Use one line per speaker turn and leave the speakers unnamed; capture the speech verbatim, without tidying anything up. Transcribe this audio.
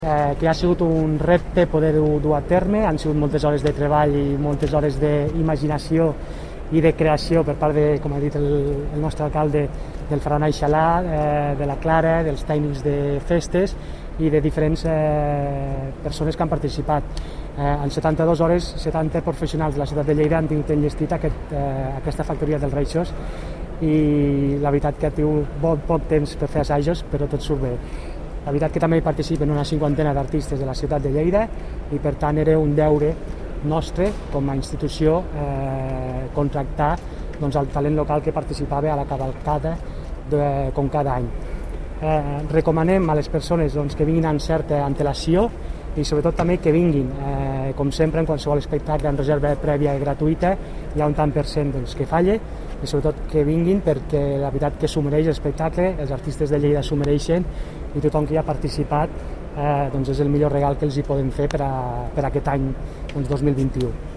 Eh, que ha sigut un repte poder-ho dur a terme, han sigut moltes hores de treball i moltes hores d'imaginació i de creació per part de, com ha dit el, el nostre alcalde, del Ferran Aixalà, eh, de la Clara, dels tècnics de festes i de diferents eh, persones que han participat. Eh, en setanta-dues hores, setanta professionals de la ciutat de Lleida han tingut enllestit aquest, eh, aquesta factoria dels Reixos i la veritat que ha tingut poc, poc temps per fer assajos, però tot surt bé. La veritat que també hi participen una cinquantena d'artistes de la ciutat de Lleida i per tant era un deure nostre com a institució eh, contractar doncs, el talent local que participava a la cavalcada de, com cada any. Eh, recomanem a les persones doncs, que vinguin amb certa antelació i sobretot també que vinguin, eh, com sempre en qualsevol espectacle en reserva prèvia i gratuïta hi ha un tant per cent doncs, que falle i sobretot que vinguin perquè la veritat que s'ho mereix l'espectacle, els artistes de Lleida s'ho mereixen i tothom que hi ha participat eh, doncs és el millor regal que els hi podem fer per a, per a aquest any doncs, dos mil vint-i-u.